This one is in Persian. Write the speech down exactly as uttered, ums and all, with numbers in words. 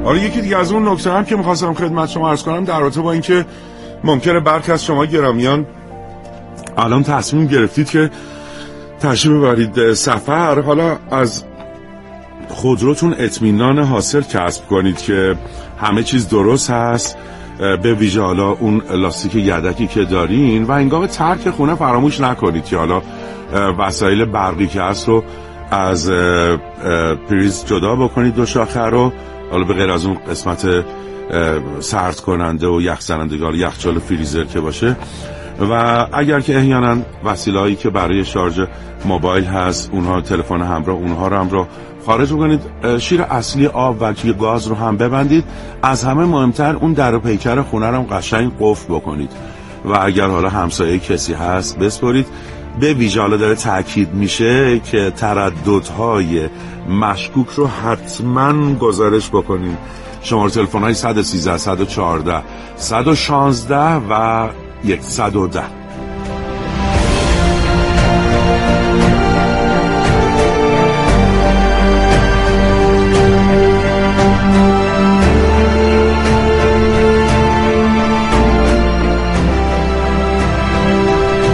آره یکی دیگه از اون نکته هم که می‌خواستم خدمت شما عرض کنم در رابطه با اینکه ممکنه برخی از شما گرامیان الان تصمیم گرفتید که تشریف ببرید سفر، حالا از خودروتون اطمینان حاصل کسب کنید که همه چیز درست هست، به ویژه حالا اون لاستیک یدکی که دارین و هنگام ترک خونه فراموش نکنید که حالا وسایل برقی که هست رو از پریز جدا بکنید، دو شاخه رو، حالا به غیر از اون قسمت سرد کننده و یخ زننده، یخچال فریزر که باشه. و اگر که احیانا وسیله‌ای که برای شارژ موبایل هست، اونها تلفن همراه، اونها رو هم رو خارج بکنید. شیر اصلی آب و توی گاز رو هم ببندید. از همه مهمتر اون در و پیکر خونه رو هم قشنگ قفل بکنید و اگر حالا همسایه کسی هست بسپرید. به ویژه حالا داره تاکید میشه که ترددهای مشکوک رو حتما گزارش بکنید. شماره تلفن های صد و سیزده، صد و چهارده، صد و شانزده و صد و ده.